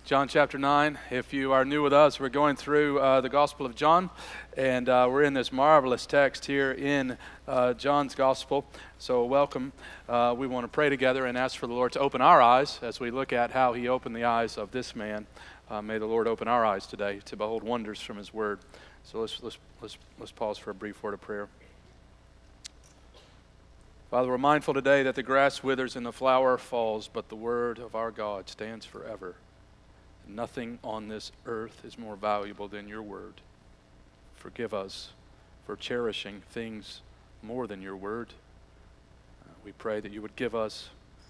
John chapter 9. If you are new with us, we're going through the Gospel of John, and we're in this marvelous text here in John's Gospel. So welcome. We want to pray together and ask for the Lord to open our eyes as we look at how He opened the eyes of this man. May the Lord open our eyes today to behold wonders from His Word. So let's pause for a brief word of prayer. Father, we're mindful today that the grass withers and the flower falls, but the word of our God stands forever. Nothing on this earth is more valuable than your word. Forgive us for cherishing things more than your word. We pray that you would give us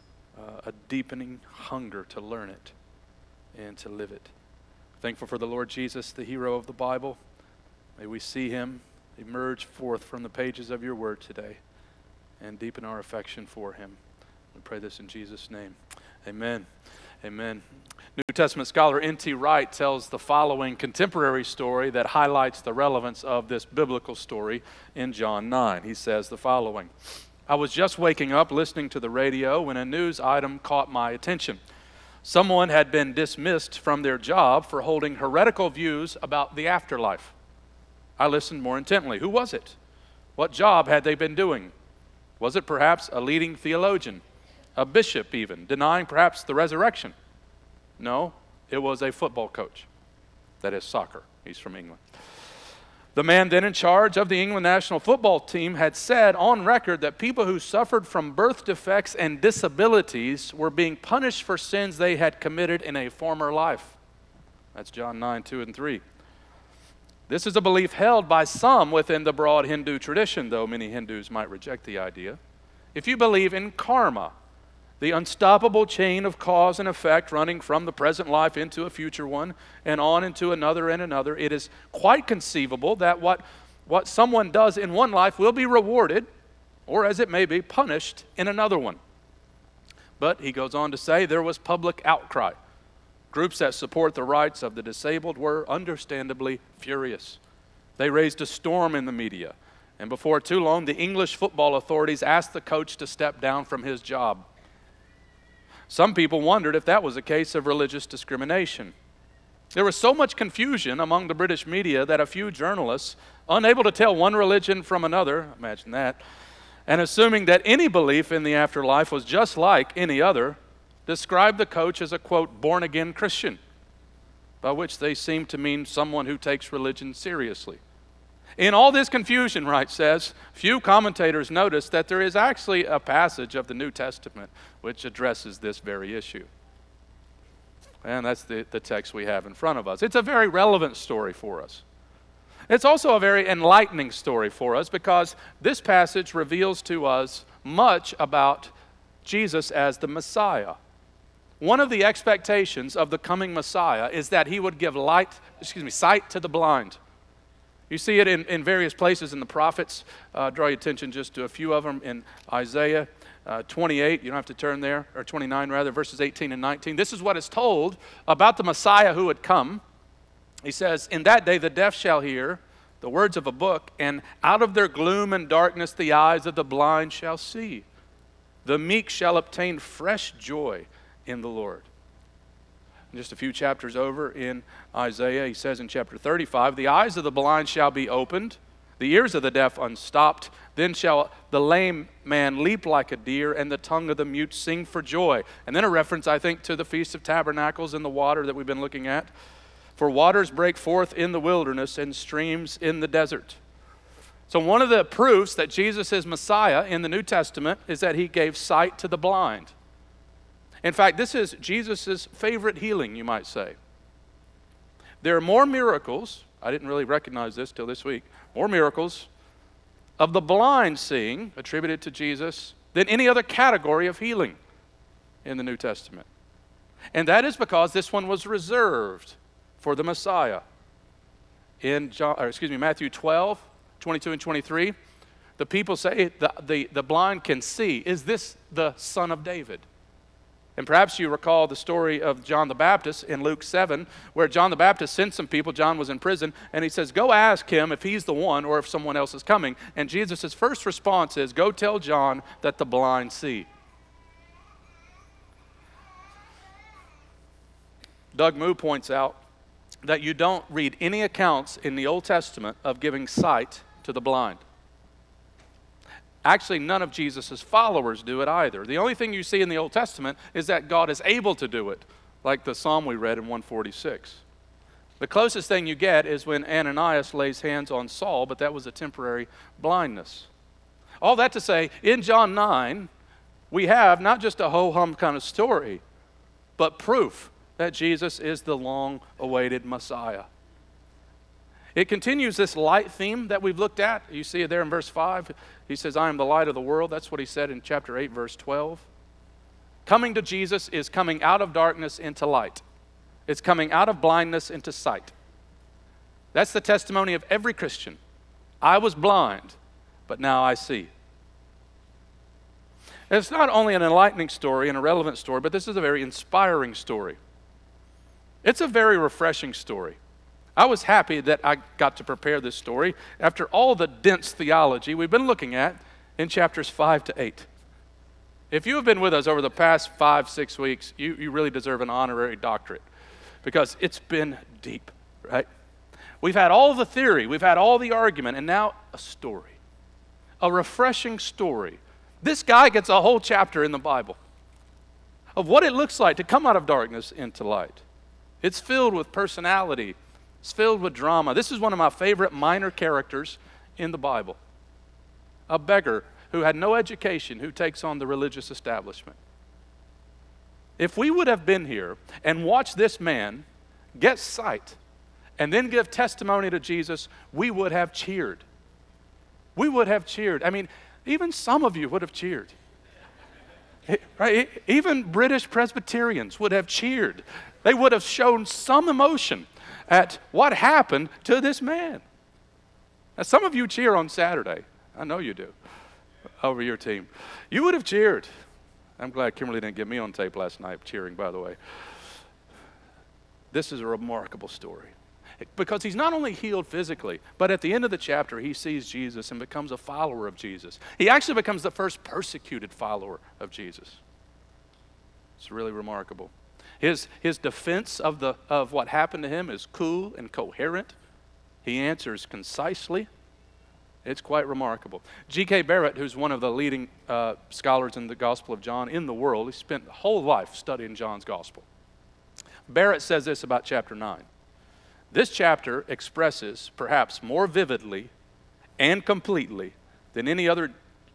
a deepening hunger to learn it and to live it. Thankful for the Lord Jesus, the hero of the Bible. May we see him emerge forth from the pages of your word today and deepen our affection for him. We pray this in Jesus' name. Amen. Amen. New Testament scholar N.T. Wright tells the following contemporary story that highlights the relevance of this biblical story in John 9. He says the following: I was just waking up listening to the radio when a news item caught my attention. Someone had been dismissed from their job for holding heretical views about the afterlife. I listened more intently. Who was it? What job had they been doing? Was it perhaps a leading theologian, a bishop even, denying perhaps the resurrection? No, it was a football coach. That is soccer. He's from England. The man then in charge of the England national football team had said on record that people who suffered from birth defects and disabilities were being punished for sins they had committed in a former life. That's John 9, 2 and 3. This is a belief held by some within the broad Hindu tradition, though many Hindus might reject the idea. If you believe in karma, the unstoppable chain of cause and effect running from the present life into a future one and on into another and another, it is quite conceivable that what someone does in one life will be rewarded, or as it may be, punished in another one. But he goes on to say there was public outcry. Groups that support the rights of the disabled were understandably furious. They raised a storm in the media, and before too long, the English football authorities asked the coach to step down from his job. Some people wondered if that was a case of religious discrimination. There was so much confusion among the British media that a few journalists, unable to tell one religion from another, imagine that, and assuming that any belief in the afterlife was just like any other, described the coach as a, quote, born-again Christian, by which they seemed to mean someone who takes religion seriously. In all this confusion, Wright says, few commentators noticed that there is actually a passage of the New Testament which addresses this very issue. And that's the text we have in front of us. It's a very relevant story for us. It's also a very enlightening story for us because this passage reveals to us much about Jesus as the Messiah. One of the expectations of the coming Messiah is that he would give sight to the blind. You see it in various places in the prophets. Draw your attention just to a few of them in Isaiah 28. You don't have to turn there, or 29 rather, verses 18 and 19. This is what is told about the Messiah who would come. He says, in that day the deaf shall hear the words of a book, and out of their gloom and darkness the eyes of the blind shall see. The meek shall obtain fresh joy in the Lord. Just a few chapters over in Isaiah, he says in chapter 35, the eyes of the blind shall be opened, the ears of the deaf unstopped. Then shall the lame man leap like a deer, and the tongue of the mute sing for joy. And then a reference, I think, to the Feast of Tabernacles and the water that we've been looking at. For waters break forth in the wilderness and streams in the desert. So one of the proofs that Jesus is Messiah in the New Testament is that he gave sight to the blind. In fact, this is Jesus' favorite healing, you might say. There are more miracles, I didn't really recognize this till this week, more miracles of the blind seeing attributed to Jesus than any other category of healing in the New Testament. And that is because this one was reserved for the Messiah. In Matthew 12, 22 and 23, the people say the blind can see. Is this the Son of David? And perhaps you recall the story of John the Baptist in Luke 7, where John the Baptist sent some people. John was in prison, and he says, go ask him if he's the one or if someone else is coming. And Jesus' first response is, go tell John that the blind see. Doug Moo points out that you don't read any accounts in the Old Testament of giving sight to the blind. Actually, none of Jesus' followers do it either. The only thing you see in the Old Testament is that God is able to do it, like the psalm we read in 146. The closest thing you get is when Ananias lays hands on Saul, but that was a temporary blindness. All that to say, in John 9, we have not just a ho-hum kind of story, but proof that Jesus is the long-awaited Messiah. It continues this light theme that we've looked at. You see it there in verse 5. He says, I am the light of the world. That's what he said in chapter 8, verse 12. Coming to Jesus is coming out of darkness into light. It's coming out of blindness into sight. That's the testimony of every Christian. I was blind, but now I see. And it's not only an enlightening story and a relevant story, but this is a very inspiring story. It's a very refreshing story. I was happy that I got to prepare this story after all the dense theology we've been looking at in chapters 5 to 8. If you have been with us over the past 5-6 weeks, you really deserve an honorary doctorate because it's been deep, right? We've had all the theory, we've had all the argument, and now a story, a refreshing story. This guy gets a whole chapter in the Bible of what it looks like to come out of darkness into light. It's filled with personality. It's filled with drama. This is one of my favorite minor characters in the Bible. A beggar who had no education, who takes on the religious establishment. If we would have been here and watched this man get sight and then give testimony to Jesus, we would have cheered. We would have cheered. I mean, even some of you would have cheered. Right? Even British Presbyterians would have cheered. They would have shown some emotion at what happened to this man. Now, some of you cheer on Saturday. I know you do, over your team. You would have cheered. I'm glad Kimberly didn't get me on tape last night cheering, by the way. This is a remarkable story. Because he's not only healed physically, but at the end of the chapter, he sees Jesus and becomes a follower of Jesus. He actually becomes the first persecuted follower of Jesus. It's really remarkable. His defense of what happened to him is cool and coherent. He answers concisely. It's quite remarkable. G.K. Barrett, who's one of the leading scholars in the Gospel of John in the world, he spent a whole life studying John's Gospel. Barrett says this about chapter 9. This chapter expresses, perhaps more vividly and completely than any other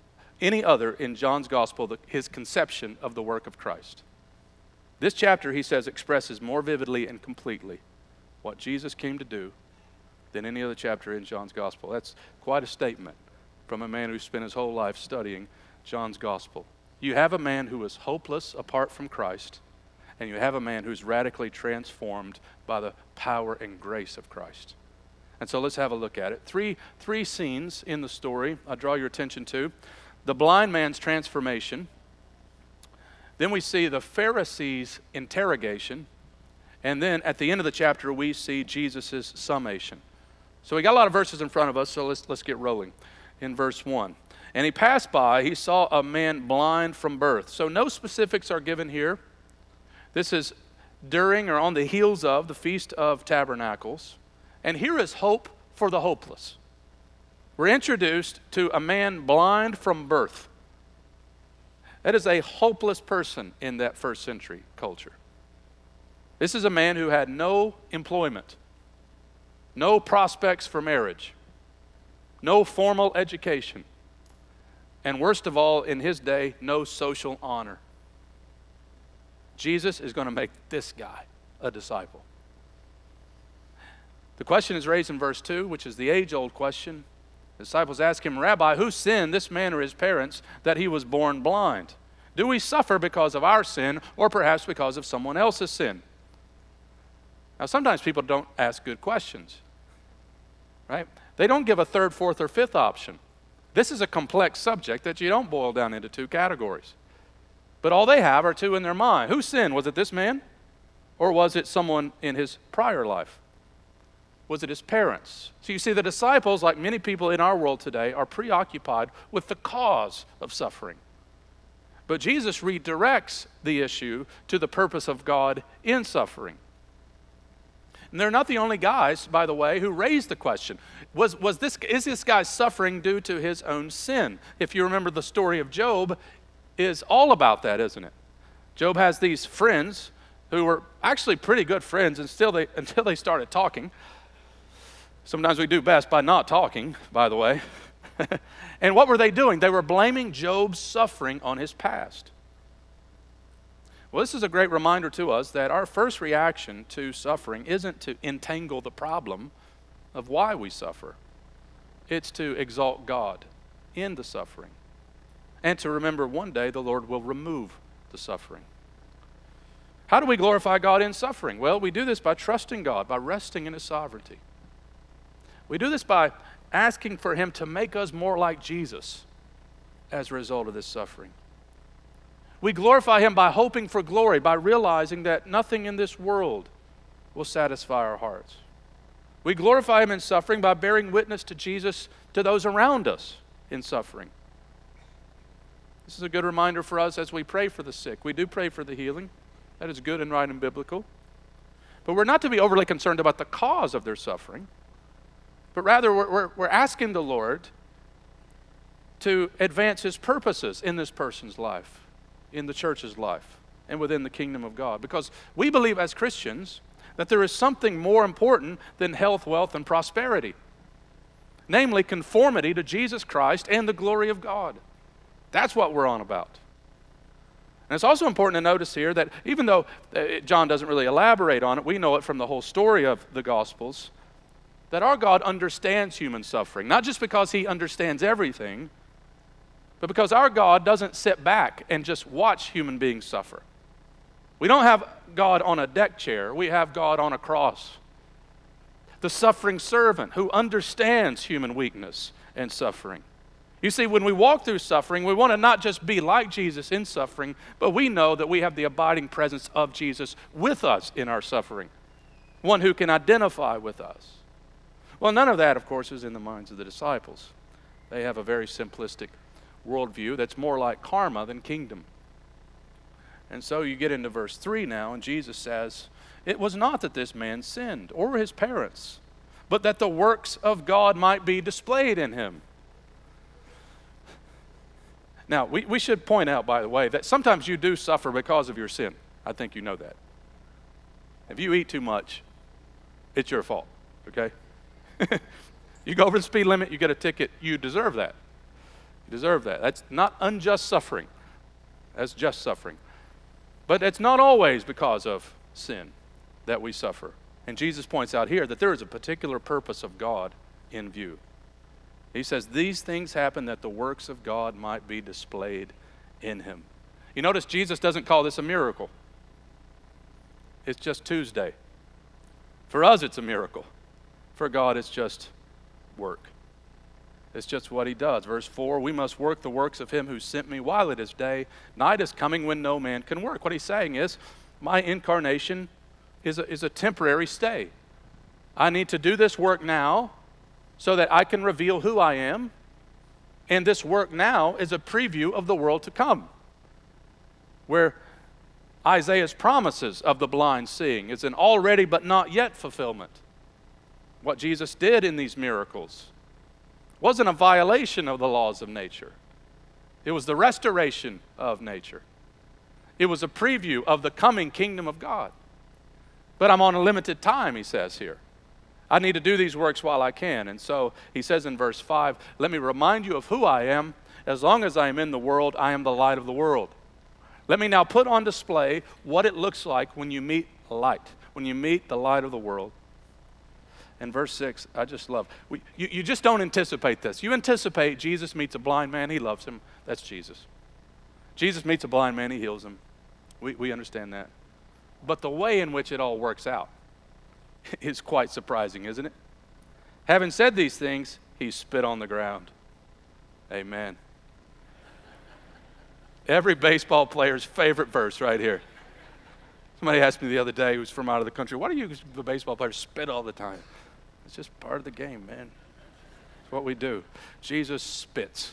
in John's Gospel, his conception of the work of Christ. This chapter, he says, expresses more vividly and completely what Jesus came to do than any other chapter in John's Gospel. That's quite a statement from a man who spent his whole life studying John's Gospel. You have a man who is hopeless apart from Christ, and you have a man who's radically transformed by the power and grace of Christ. And so let's have a look at it. Three scenes in the story I draw your attention to. The blind man's transformation. Then we see the Pharisees' interrogation. And then at the end of the chapter, we see Jesus' summation. So we got a lot of verses in front of us, so let's get rolling. In verse 1. And he passed by, he saw a man blind from birth. So no specifics are given here. This is during or on the heels of the Feast of Tabernacles. And here is hope for the hopeless. We're introduced to a man blind from birth. That is a hopeless person in that first century culture. This is a man who had no employment, no prospects for marriage, no formal education, and worst of all, in his day, no social honor. Jesus is going to make this guy a disciple. The question is raised in verse 2, which is the age-old question. The disciples ask him, Rabbi, who sinned, this man or his parents, that he was born blind? Do we suffer because of our sin or perhaps because of someone else's sin? Now, sometimes people don't ask good questions, right? They don't give a third, fourth, or fifth option. This is a complex subject that you don't boil down into two categories. But all they have are two in their mind. Who sinned? Was it this man? Or was it someone in his prior life? Was it his parents? So you see, the disciples, like many people in our world today, are preoccupied with the cause of suffering. But Jesus redirects the issue to the purpose of God in suffering. And they're not the only guys, by the way, who raised the question. Is this guy suffering due to his own sin? If you remember, the story of Job is all about that, isn't it? Job has these friends who were actually pretty good friends until they started talking. Sometimes we do best by not talking, by the way. And what were they doing? They were blaming Job's suffering on his past. Well, this is a great reminder to us that our first reaction to suffering isn't to entangle the problem of why we suffer. It's to exalt God in the suffering and to remember one day the Lord will remove the suffering. How do we glorify God in suffering? Well, we do this by trusting God, by resting in His sovereignty. We do this by asking for Him to make us more like Jesus as a result of this suffering. We glorify Him by hoping for glory, by realizing that nothing in this world will satisfy our hearts. We glorify Him in suffering by bearing witness to Jesus to those around us in suffering. This is a good reminder for us as we pray for the sick. We do pray for the healing. That is good and right and biblical. But we're not to be overly concerned about the cause of their suffering, but rather we're asking the Lord to advance His purposes in this person's life, in the church's life, and within the kingdom of God. Because we believe as Christians that there is something more important than health, wealth, and prosperity. Namely, conformity to Jesus Christ and the glory of God. That's what we're on about. And it's also important to notice here that even though John doesn't really elaborate on it, we know it from the whole story of the Gospels, that our God understands human suffering, not just because He understands everything, but because our God doesn't sit back and just watch human beings suffer. We don't have God on a deck chair, we have God on a cross. The suffering servant who understands human weakness and suffering. You see, when we walk through suffering, we want to not just be like Jesus in suffering, but we know that we have the abiding presence of Jesus with us in our suffering, one who can identify with us. Well, none of that, of course, is in the minds of the disciples. They have a very simplistic worldview that's more like karma than kingdom. And so you get into verse 3 now, and Jesus says, "It was not that this man sinned, or his parents, but that the works of God might be displayed in him." Now, we should point out, by the way, that sometimes you do suffer because of your sin. I think you know that. If you eat too much, it's your fault, okay? You go over the speed limit, you get a ticket, you deserve that. You deserve that. That's not unjust suffering. That's just suffering. But it's not always because of sin that we suffer. And Jesus points out here that there is a particular purpose of God in view. He says, these things happen that the works of God might be displayed in him. You notice Jesus doesn't call this a miracle. It's just Tuesday. For us, it's a miracle. For God, it's just work. It's just what he does. Verse 4, we must work the works of him who sent me while it is day. Night is coming when no man can work. What he's saying is, my incarnation is a temporary stay. I need to do this work now so that I can reveal who I am. And this work now is a preview of the world to come, where Isaiah's promises of the blind seeing is an already but not yet fulfillment. What Jesus did in these miracles wasn't a violation of the laws of nature. It was the restoration of nature. It was a preview of the coming kingdom of God. But I'm on a limited time, he says here. I need to do these works while I can. And so he says in verse 5, let me remind you of who I am. As long as I am in the world, I am the light of the world. Let me now put on display what it looks like when you meet light, when you meet the light of the world. And verse 6, I just love. You just don't anticipate this. You anticipate Jesus meets a blind man, he loves him. That's Jesus. Jesus meets a blind man, he heals him. We understand that. But the way in which it all works out is quite surprising, isn't it? Having said these things, he spit on the ground. Amen. Every baseball player's favorite verse right here. Somebody asked me the other day, who's from out of the country, why do you, the baseball players, spit all the time? It's just part of the game, man. It's what we do. Jesus spits.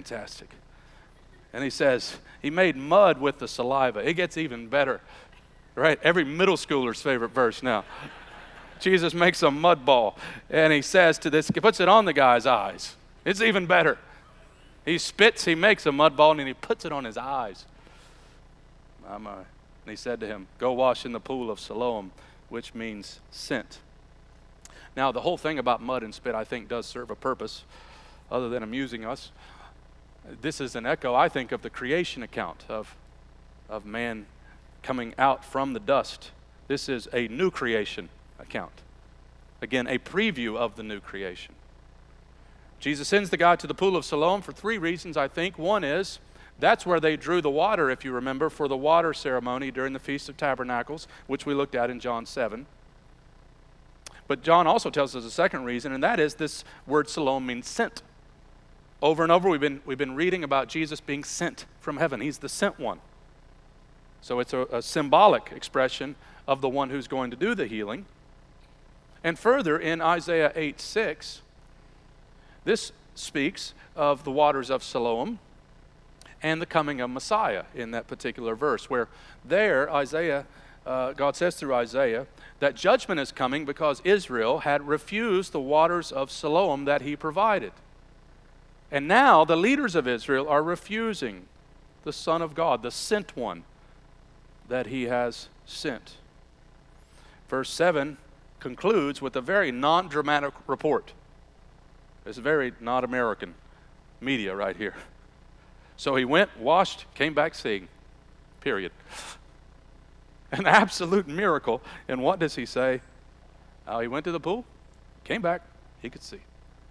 Fantastic. And he says, he made mud with the saliva. It gets even better. right? Every middle schooler's favorite verse now. Jesus makes a mud ball, and he says to this, he puts it on the guy's eyes. It's even better. He spits, he makes a mud ball, and he puts it on his eyes. And he said to him, go wash in the pool of Siloam, which means sent. Now, the whole thing about mud and spit, I think, does serve a purpose other than amusing us. This is an echo, I think, of the creation account of man coming out from the dust. This is a new creation account. Again, a preview of the new creation. Jesus sends the guy to the pool of Siloam for 3 reasons, I think. One is, that's where they drew the water, if you remember, for the water ceremony during the Feast of Tabernacles, which we looked at in John 7. But John also tells us a second reason, and that is this word Siloam means sent. Over and over, we've been reading about Jesus being sent from heaven. He's the sent one. So it's a symbolic expression of the one who's going to do the healing. And further, in Isaiah 8:6, this speaks of the waters of Siloam and the coming of Messiah in that particular verse, where there, God says through Isaiah, that judgment is coming because Israel had refused the waters of Siloam that he provided. And now the leaders of Israel are refusing the Son of God, the sent one that he has sent. Verse 7 concludes with a very non-dramatic report. It's very not American media right here. So he went, washed, came back seeing. Period. An absolute miracle. And what does he say? He went to the pool, came back, he could see.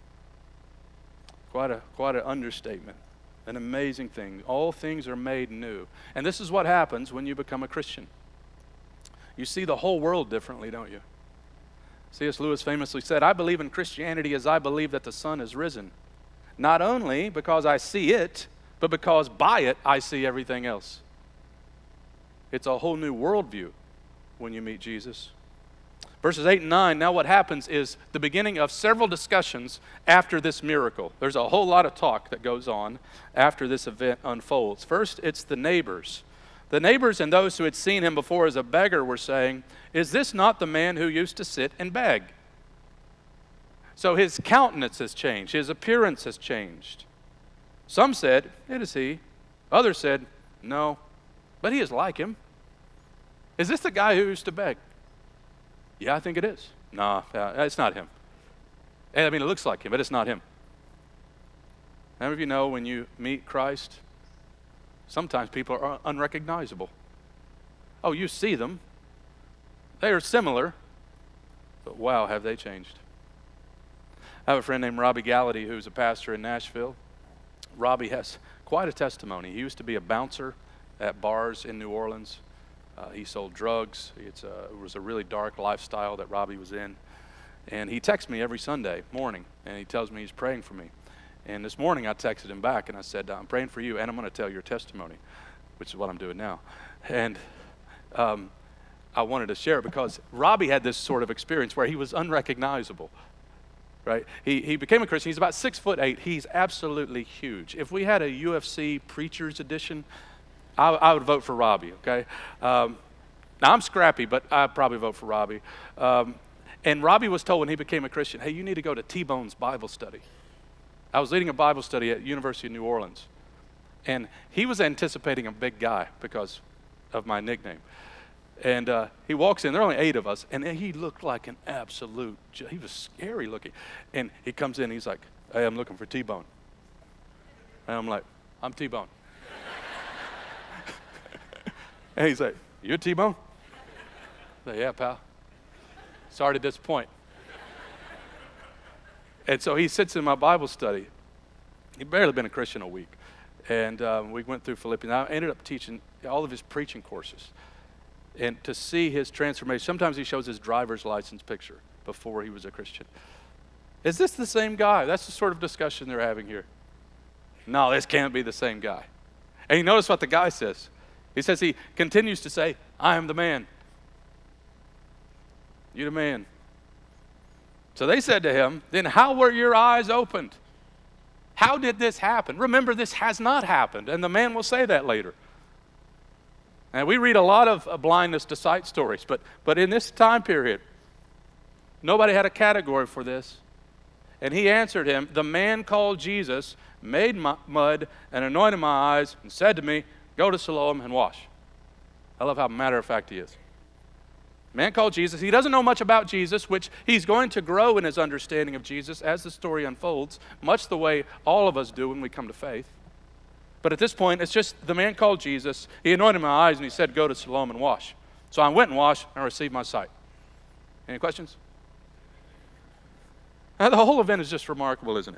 Quite an understatement. An amazing thing. All things are made new. And this is what happens when you become a Christian. You see the whole world differently, don't you? C.S. Lewis famously said, I believe in Christianity as I believe that the sun is risen. Not only because I see it, but because by it I see everything else. It's a whole new worldview when you meet Jesus. Verses 8 and 9, now what happens is the beginning of several discussions after this miracle. There's a whole lot of talk that goes on after this event unfolds. First, it's the neighbors. The neighbors and those who had seen him before as a beggar were saying, is this not the man who used to sit and beg? So his countenance has changed. His appearance has changed. Some said, it is he. Others said, no, but he is like him. Is this the guy who used to beg? Yeah, I think it is. No, it's not him. I mean, it looks like him, but it's not him. How many of you know when you meet Christ, sometimes people are unrecognizable. Oh, you see them. They are similar, but wow, have they changed. I have a friend named Robbie Gallaty who's a pastor in Nashville. Robbie has quite a testimony. He used to be a bouncer at bars in New Orleans. He sold drugs. It was a really dark lifestyle that Robbie was in. And he texts me every Sunday morning, and he tells me he's praying for me. And this morning I texted him back, and I said, I'm praying for you, and I'm going to tell your testimony, which is what I'm doing now. And I wanted to share it because Robbie had this sort of experience where he was unrecognizable. Right? He became a Christian. He's about 6'8". He's absolutely huge. If we had a UFC Preachers Edition, I would vote for Robbie, okay? Now, I'm scrappy, but I'd probably vote for Robbie. And Robbie was told when he became a Christian, hey, you need to go to T-Bone's Bible study. I was leading a Bible study at University of New Orleans. And he was anticipating a big guy because of my nickname. And he walks in, there are only 8 of us, and he looked like an absolute, he was scary looking. And he comes in, he's like, hey, I'm looking for T-Bone. And I'm like, I'm T-Bone. And he's like, you're T-Bone? I said, yeah, pal. Sorry to disappoint. And so he sits in my Bible study. He'd barely been a Christian a week. And we went through Philippians. I ended up teaching all of his preaching courses. And to see his transformation, sometimes he shows his driver's license picture before he was a Christian. Is this the same guy? That's the sort of discussion they're having here. No, this can't be the same guy. And you notice what the guy says. He says he continues to say, I am the man. You're the man. So they said to him, then how were your eyes opened? How did this happen? Remember, this has not happened. And the man will say that later. And we read a lot of blindness to sight stories, but in this time period, nobody had a category for this. And he answered him, the man called Jesus made mud and anointed my eyes and said to me, go to Siloam and wash. I love how matter of fact he is. Man called Jesus. He doesn't know much about Jesus, which he's going to grow in his understanding of Jesus as the story unfolds, much the way all of us do when we come to faith. But at this point, it's just the man called Jesus. He anointed my eyes and he said, go to Siloam and wash. So I went and washed and I received my sight. Any questions? Now, the whole event is just remarkable, isn't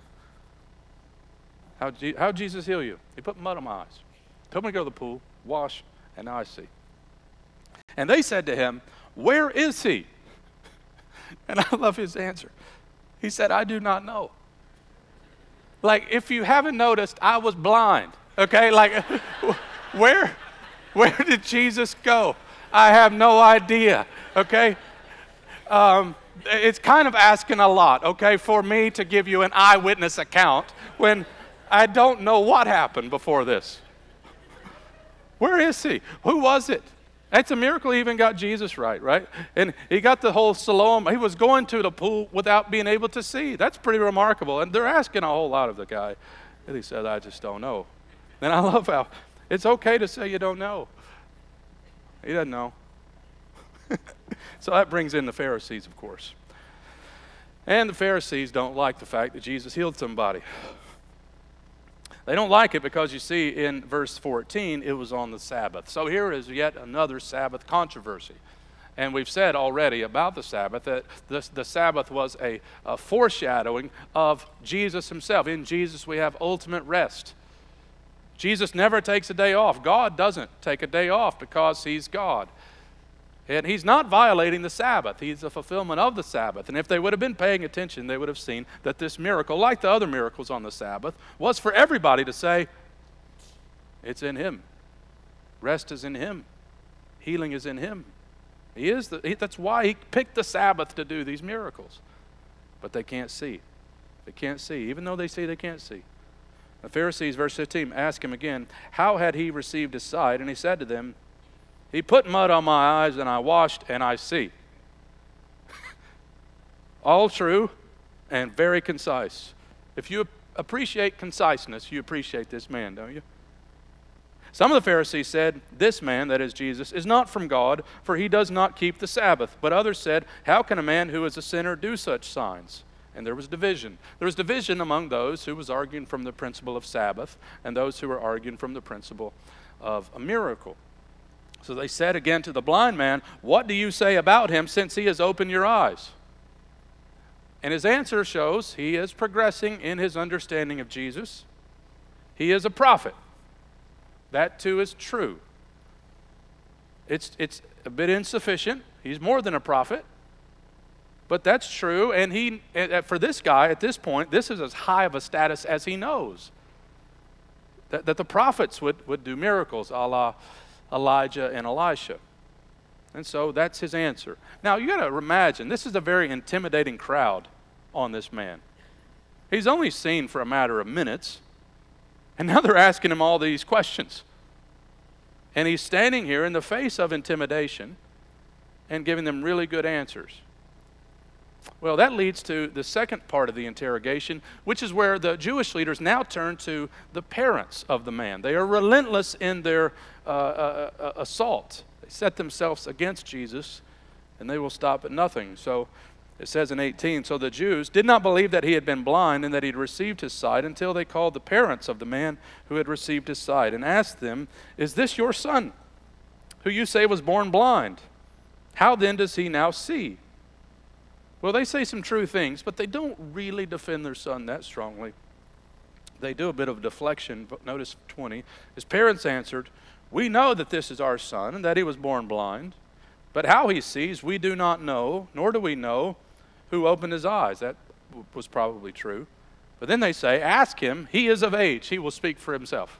it? How'd Jesus heal you? He put mud on my eyes. Told me to go to the pool, wash, and now I see. And they said to him, where is he? And I love his answer. He said, I do not know. Like, if you haven't noticed, I was blind. Okay, like, where did Jesus go? I have no idea. Okay, it's kind of asking a lot. Okay, for me to give you an eyewitness account when I don't know what happened before this. Where is he? Who was it? It's a miracle he even got Jesus right? And he got the whole Siloam. He was going to the pool without being able to see. That's pretty remarkable. And they're asking a whole lot of the guy. And he said, I just don't know. And I love how it's okay to say you don't know. He doesn't know. So that brings in the Pharisees, of course. And the Pharisees don't like the fact that Jesus healed somebody. They don't like it because you see in verse 14, it was on the Sabbath. So here is yet another Sabbath controversy. And we've said already about the Sabbath that the Sabbath was a foreshadowing of Jesus himself. In Jesus we have ultimate rest. Jesus never takes a day off. God doesn't take a day off because he's God. And he's not violating the Sabbath. He's a fulfillment of the Sabbath. And if they would have been paying attention, they would have seen that this miracle, like the other miracles on the Sabbath, was for everybody to say, it's in him. Rest is in him. Healing is in him. That's why he picked the Sabbath to do these miracles. But they can't see. They can't see. Even though they see, they can't see. The Pharisees, verse 15, ask him again, how had he received his sight? And he said to them, he put mud on my eyes and I washed and I see. All true and very concise. If you appreciate conciseness, you appreciate this man, don't you? Some of the Pharisees said, this man, that is Jesus, is not from God, for he does not keep the Sabbath. But others said, how can a man who is a sinner do such signs? And there was division. There was division among those who was arguing from the principle of Sabbath and those who were arguing from the principle of a miracle. So they said again to the blind man, what do you say about him since he has opened your eyes? And his answer shows he is progressing in his understanding of Jesus. He is a prophet. That too is true. It's a bit insufficient. He's more than a prophet. But that's true. And for this guy at this point, this is as high of a status as he knows. That the prophets would do miracles a la Elijah and Elisha. And so that's his answer. Now you got to imagine, this is a very intimidating crowd on this man. He's only seen for a matter of minutes, and now they're asking him all these questions. And he's standing here in the face of intimidation and giving them really good answers. Well, that leads to the second part of the interrogation, which is where the Jewish leaders now turn to the parents of the man. They are relentless in their assault. They set themselves against Jesus, and they will stop at nothing. So it says in 18, so the Jews did not believe that he had been blind and that he had received his sight until they called the parents of the man who had received his sight and asked them, is this your son, who you say was born blind? How then does he now see? Well, they say some true things, but they don't really defend their son that strongly. They do a bit of deflection. But notice 20. His parents answered, we know that this is our son and that he was born blind. But how he sees, we do not know, nor do we know who opened his eyes. That was probably true. But then they say, ask him. He is of age. He will speak for himself.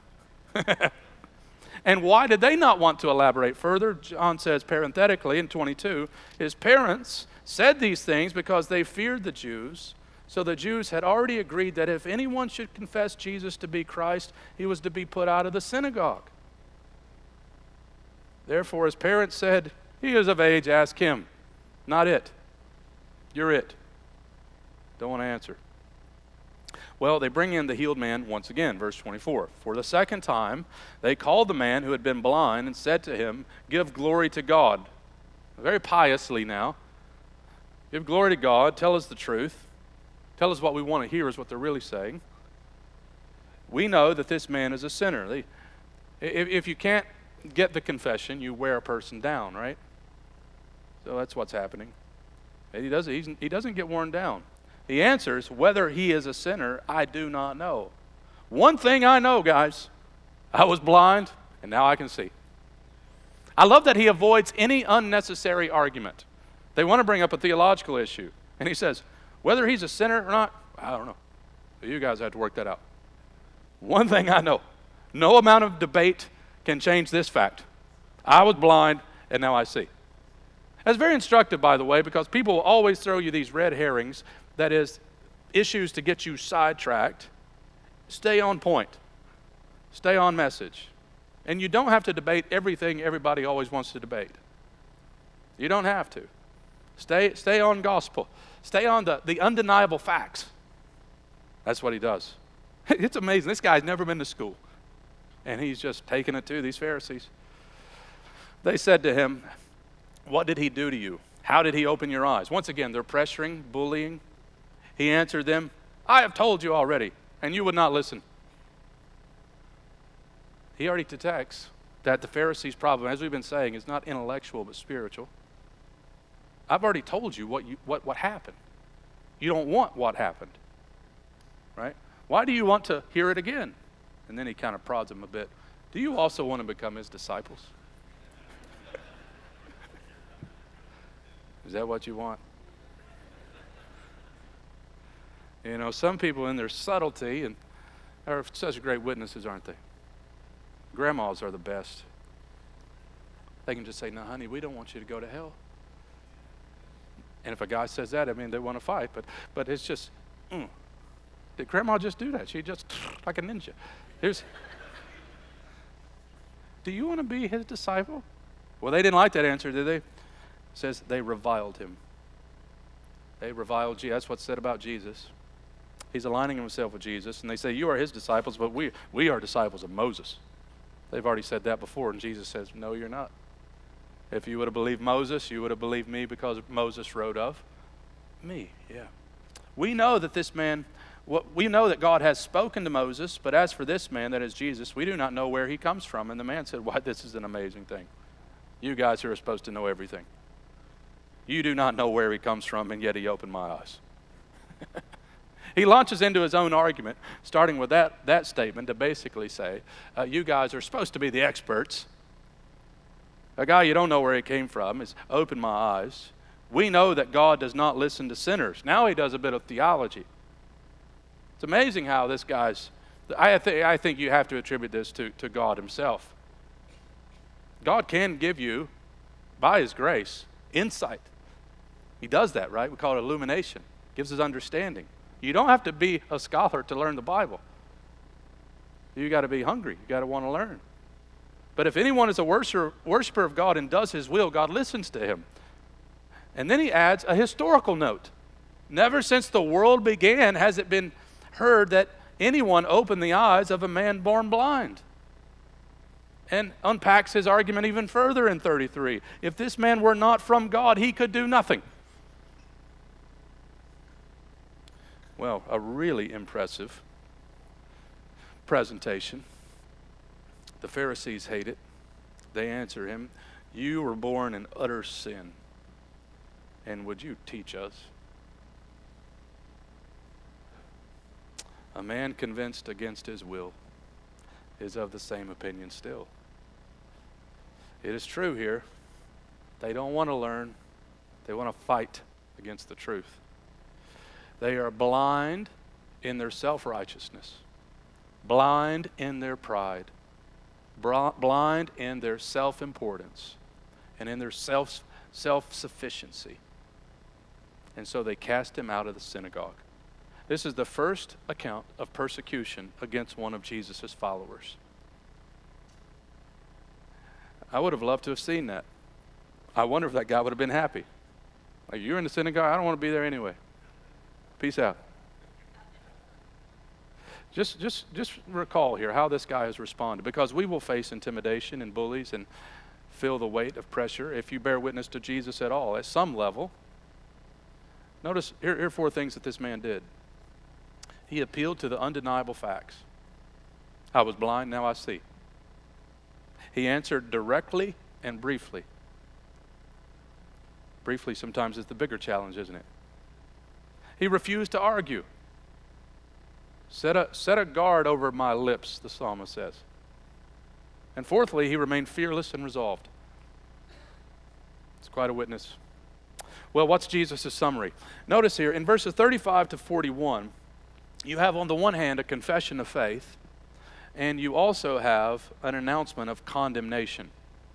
And why did they not want to elaborate further? John says parenthetically in 22, his parents said these things because they feared the Jews. So the Jews had already agreed that if anyone should confess Jesus to be Christ, he was to be put out of the synagogue. Therefore his parents said, he is of age, ask him. Not it. You're it. Don't want to answer. Well, they bring in the healed man once again, verse 24. For the second time, they called the man who had been blind and said to him, give glory to God. Very piously now. Give glory to God. Tell us the truth. Tell us what we want to hear is what they're really saying. We know that this man is a sinner. If you can't get the confession, you wear a person down, right? So that's what's happening. And he doesn't get worn down. He answers, whether he is a sinner, I do not know. One thing I know, guys, I was blind and now I can see. I love that he avoids any unnecessary argument. They want to bring up a theological issue. And he says, whether he's a sinner or not, I don't know. But you guys have to work that out. One thing I know, no amount of debate can change this fact. I was blind and now I see. That's very instructive, by the way, because people will always throw you these red herrings, that is, issues to get you sidetracked. Stay on point. Stay on message. And you don't have to debate everything everybody always wants to debate. You don't have to. Stay on gospel. Stay on the undeniable facts. That's what he does. It's amazing. This guy's never been to school. And he's just taking it to these Pharisees. They said to him, what did he do to you? How did he open your eyes? Once again, they're pressuring, bullying. He answered them, I have told you already, and you would not listen. He already detects that the Pharisees' problem, as we've been saying, is not intellectual but spiritual. I've already told you what happened. You don't want what happened, right? Why do you want to hear it again? And then he kind of prods him a bit. Do you also want to become his disciples? Is that what you want? You know, some people in their subtlety are such great witnesses, aren't they? Grandmas are the best. They can just say, no, honey, we don't want you to go to hell. And if a guy says that, I mean, they want to fight. But it's just, Did Grandma just do that? She just, like a ninja. Do you want to be his disciple? Well, they didn't like that answer, did they? It says they reviled him. They reviled Jesus. That's what's said about Jesus. He's aligning himself with Jesus. And they say, you are his disciples, but we are disciples of Moses. They've already said that before. And Jesus says, no, you're not. If you would have believed Moses, you would have believed me because Moses wrote of me. Yeah. We know that this man, we know that God has spoken to Moses, but as for this man, that is Jesus, we do not know where he comes from. And the man said, why, this is an amazing thing. You guys who are supposed to know everything. You do not know where he comes from, and yet he opened my eyes. He launches into his own argument, starting with that statement to basically say, you guys are supposed to be the experts. A guy you don't know where he came from has opened my eyes. We know that God does not listen to sinners. Now he does a bit of theology. It's amazing how this guy's, I think you have to attribute this to God himself. God can give you, by his grace, insight. He does that, right? We call it illumination. Gives us understanding. You don't have to be a scholar to learn the Bible. You got to be hungry. You got to want to learn. But if anyone is a worshiper of God and does his will, God listens to him. And then he adds a historical note. Never since the world began has it been heard that anyone opened the eyes of a man born blind. And unpacks his argument even further in 33. If this man were not from God, he could do nothing. Well, a really impressive presentation. The Pharisees hate it. They answer him, you were born in utter sin, and would you teach us? A man convinced against his will is of the same opinion still. It is true here. They don't want to learn. They want to fight against the truth. They are blind in their self-righteousness, blind in their pride, blind in their self-importance, and in their self-sufficiency. And so they cast him out of the synagogue. This is the first account of persecution against one of Jesus' followers. I would have loved to have seen that. I wonder if that guy would have been happy. Like, you're in the synagogue, I don't want to be there anyway. Peace out. Just recall here how this guy has responded, because we will face intimidation and bullies and feel the weight of pressure if you bear witness to Jesus at all, at some level. Notice, here are 4 things that this man did. He appealed to the undeniable facts. I was blind, now I see. He answered directly and briefly. Briefly sometimes is the bigger challenge, isn't it? He refused to argue. Set a guard over my lips, the psalmist says. And fourthly, he remained fearless and resolved. It's quite a witness. Well, what's Jesus' summary? Notice here, in verses 35 to 41, you have on the one hand a confession of faith, and you also have an announcement of condemnation.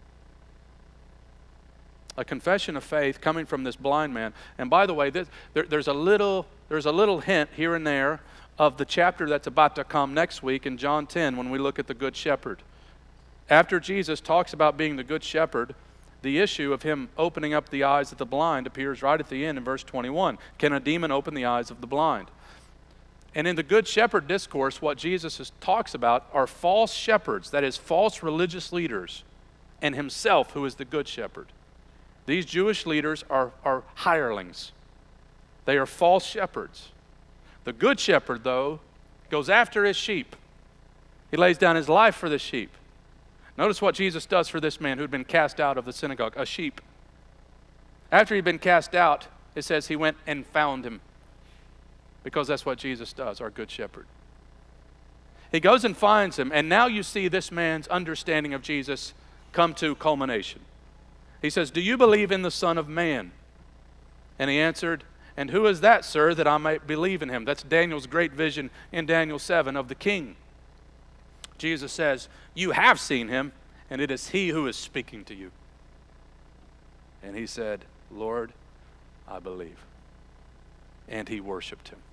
A confession of faith coming from this blind man. And by the way, there's a little hint here and there of the chapter that's about to come next week in John 10 when we look at the Good Shepherd. After Jesus talks about being the Good Shepherd, the issue of him opening up the eyes of the blind appears right at the end in verse 21. Can a demon open the eyes of the blind? And in the Good Shepherd discourse, what Jesus talks about are false shepherds, that is, false religious leaders, and himself, who is the Good Shepherd. These Jewish leaders are hirelings. They are false shepherds. The Good Shepherd, though, goes after his sheep. He lays down his life for the sheep. Notice what Jesus does for this man who had been cast out of the synagogue, a sheep. After he'd been cast out, it says he went and found him, because that's what Jesus does, our Good Shepherd. He goes and finds him, and now you see this man's understanding of Jesus come to culmination. He says, "Do you believe in the Son of Man?" And he answered, "And who is that, sir, that I might believe in him?" That's Daniel's great vision in Daniel 7 of the king. Jesus says, "You have seen him, and it is he who is speaking to you." And he said, "Lord, I believe." And he worshiped him.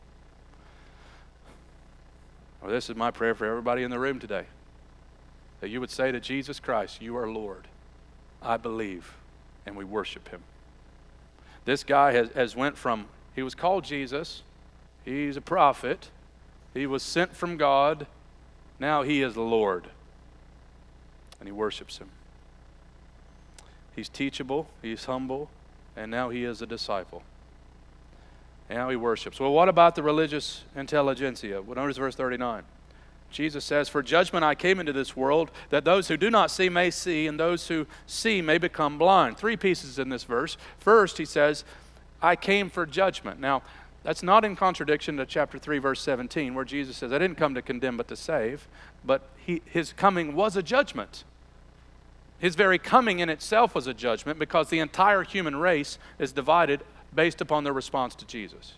Well, this is my prayer for everybody in the room today, that you would say to Jesus Christ, "You are Lord. I believe," and we worship him. This guy has went from, he was called Jesus, he's a prophet, he was sent from God, now he is the Lord, and he worships him. He's teachable, he's humble, and now he is a disciple. And now he worships. Well, what about the religious intelligentsia? Well, notice verse 39. Jesus says, "For judgment I came into this world, that those who do not see may see, and those who see may become blind." 3 pieces in this verse. First, he says, I came for judgment. Now, that's not in contradiction to chapter 3, verse 17, where Jesus says, "I didn't come to condemn but to save." But his coming was a judgment. His very coming in itself was a judgment, because the entire human race is divided based upon their response to Jesus.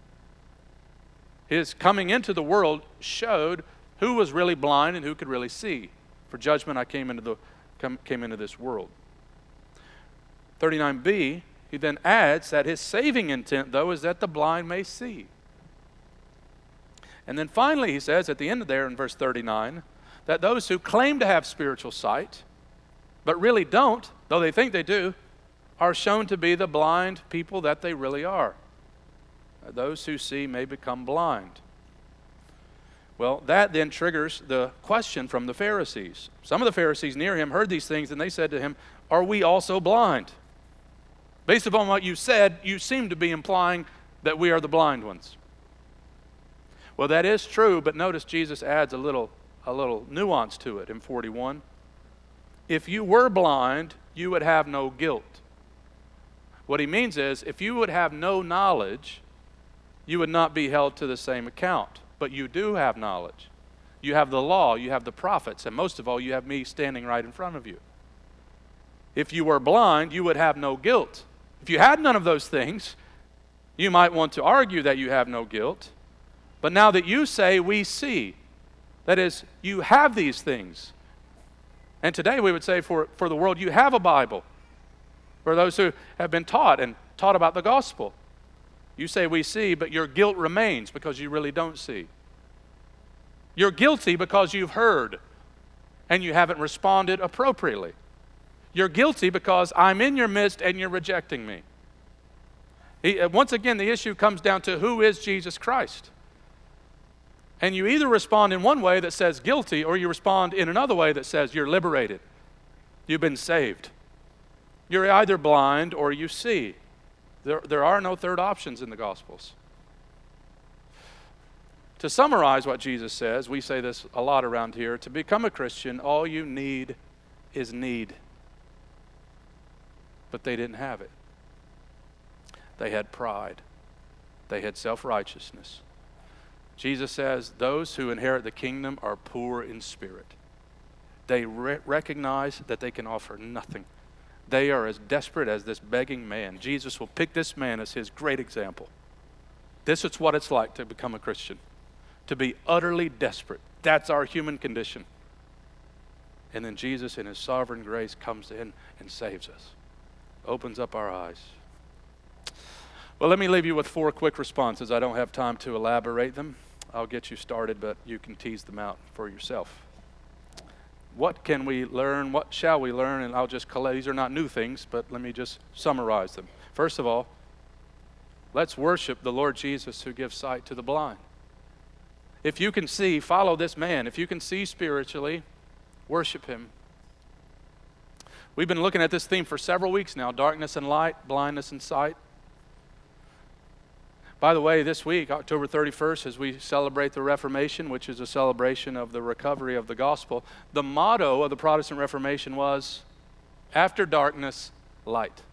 His coming into the world showed who was really blind and who could really see. For judgment I came into this world. 39b, he then adds that his saving intent, though, is that the blind may see. And then finally he says at the end of there in verse 39, that those who claim to have spiritual sight, but really don't, though they think they do, are shown to be the blind people that they really are. Those who see may become blind. Well, that then triggers the question from the Pharisees. Some of the Pharisees near him heard these things, and they said to him, "Are we also blind? Based upon what you said, you seem to be implying that we are the blind ones." Well, that is true, but notice Jesus adds a little nuance to it in 41. If you were blind, you would have no guilt. What he means is, if you would have no knowledge, you would not be held to the same account. But you do have knowledge. You have the law, you have the prophets, and most of all, you have me standing right in front of you. If you were blind, you would have no guilt. If you had none of those things, you might want to argue that you have no guilt. But now that you say we see, that is, you have these things. And today we would say for the world, you have a Bible. For those who have been taught about the gospel. You say we see, but your guilt remains because you really don't see. You're guilty because you've heard and you haven't responded appropriately. You're guilty because I'm in your midst and you're rejecting me. Once again, the issue comes down to who is Jesus Christ. And you either respond in one way that says guilty, or you respond in another way that says you're liberated. You've been saved. You're either blind or you see. There are no third options in the Gospels. To summarize what Jesus says, we say this a lot around here, to become a Christian, all you need is need. But they didn't have it. They had pride. They had self-righteousness. Jesus says, those who inherit the kingdom are poor in spirit. They recognize that they can offer nothing. They are as desperate as this begging man. Jesus will pick this man as his great example. This is what it's like to become a Christian. To be utterly desperate. That's our human condition. And then Jesus in his sovereign grace comes in and saves us. Opens up our eyes. Well, let me leave you with 4 quick responses. I don't have time to elaborate them. I'll get you started, but you can tease them out for yourself. What can we learn? What shall we learn? And I'll just collect. These are not new things, but let me just summarize them. First of all, let's worship the Lord Jesus who gives sight to the blind. If you can see, follow this man. If you can see spiritually, worship him. We've been looking at this theme for several weeks now, darkness and light, blindness and sight. By the way, this week, October 31st, as we celebrate the Reformation, which is a celebration of the recovery of the gospel, the motto of the Protestant Reformation was, after darkness, light.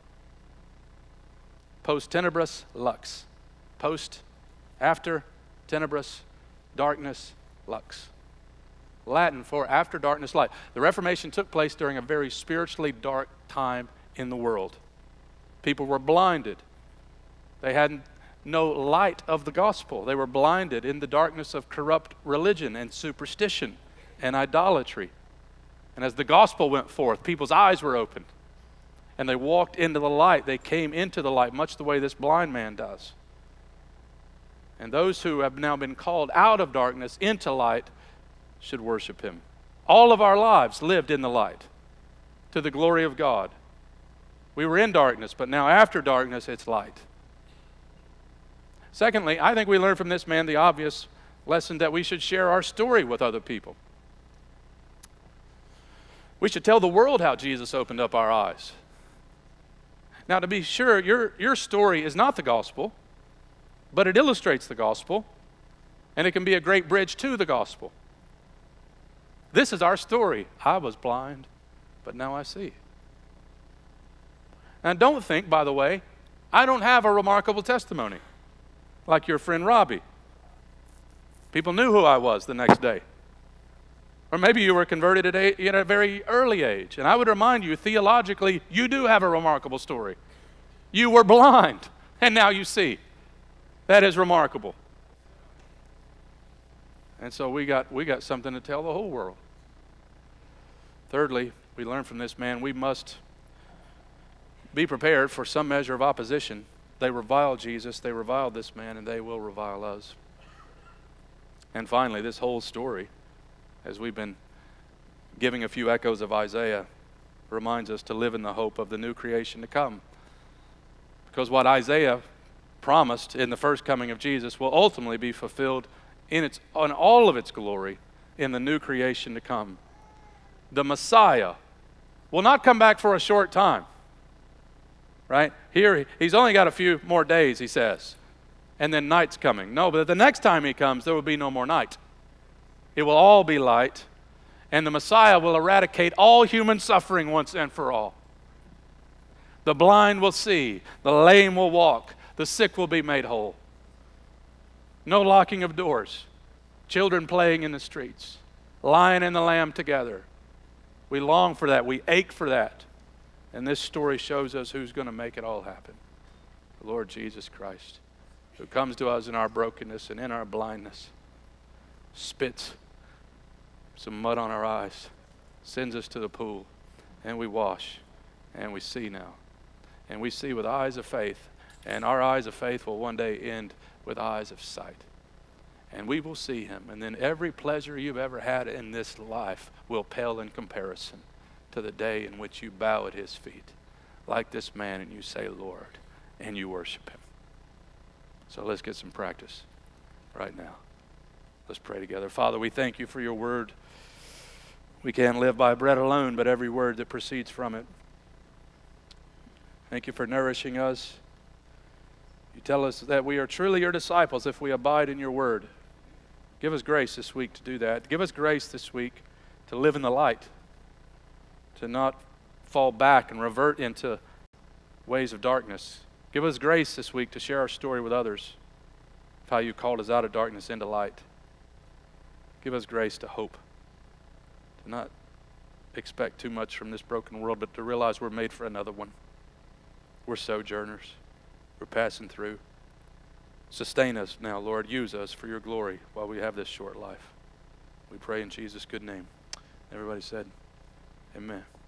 Post tenebris lux. After tenebris, darkness, lux. Latin for after darkness, light. The Reformation took place during a very spiritually dark time in the world. People were blinded. They had no light of the gospel. They were blinded in the darkness of corrupt religion and superstition and idolatry. And as the gospel went forth, people's eyes were opened. And they walked into the light. They came into the light, much the way this blind man does. And those who have now been called out of darkness into light should worship him. All of our lives lived in the light to the glory of God. We were in darkness, but now after darkness, it's light. Secondly, I think we learn from this man the obvious lesson that we should share our story with other people. We should tell the world how Jesus opened up our eyes. Now, to be sure, your story is not the gospel, but it illustrates the gospel, and it can be a great bridge to the gospel. This is our story. I was blind, but now I see. And don't think, by the way, I don't have a remarkable testimony like your friend Robbie. People knew who I was the next day. Or maybe you were converted at a very early age. And I would remind you, theologically, you do have a remarkable story. You were blind, and now you see. That is remarkable. And so we got something to tell the whole world. Thirdly, we learn from this man, we must be prepared for some measure of opposition. They reviled Jesus, they reviled this man, and they will revile us. And finally, this whole story, as we've been giving a few echoes of Isaiah, reminds us to live in the hope of the new creation to come. Because what Isaiah promised in the first coming of Jesus will ultimately be fulfilled in all of its glory in the new creation to come. The Messiah will not come back for a short time. Right? Here, he's only got a few more days, he says. And then night's coming. No, but the next time he comes, there will be no more night. It will all be light. And the Messiah will eradicate all human suffering once and for all. The blind will see. The lame will walk. The sick will be made whole. No locking of doors. Children playing in the streets. Lion and the lamb together. We long for that. We ache for that. And this story shows us who's going to make it all happen. The Lord Jesus Christ, who comes to us in our brokenness and in our blindness, spits some mud on our eyes, sends us to the pool, and we wash, and we see now. And we see with eyes of faith, and our eyes of faith will one day end with eyes of sight. And we will see him, and then every pleasure you've ever had in this life will pale in comparison to the day in which you bow at his feet, like this man, and you say, Lord, and you worship him. So let's get some practice right now. Let's pray together. Father, we thank you for your word. We can't live by bread alone, but every word that proceeds from it. Thank you for nourishing us. You tell us that we are truly your disciples if we abide in your word. Give us grace this week to do that. Give us grace this week to live in the light, to not fall back and revert into ways of darkness. Give us grace this week to share our story with others of how you called us out of darkness into light. Give us grace to hope, to not expect too much from this broken world, but to realize we're made for another one. We're sojourners. We're passing through. Sustain us now, Lord. Use us for your glory while we have this short life. We pray in Jesus' good name. Everybody said, amen.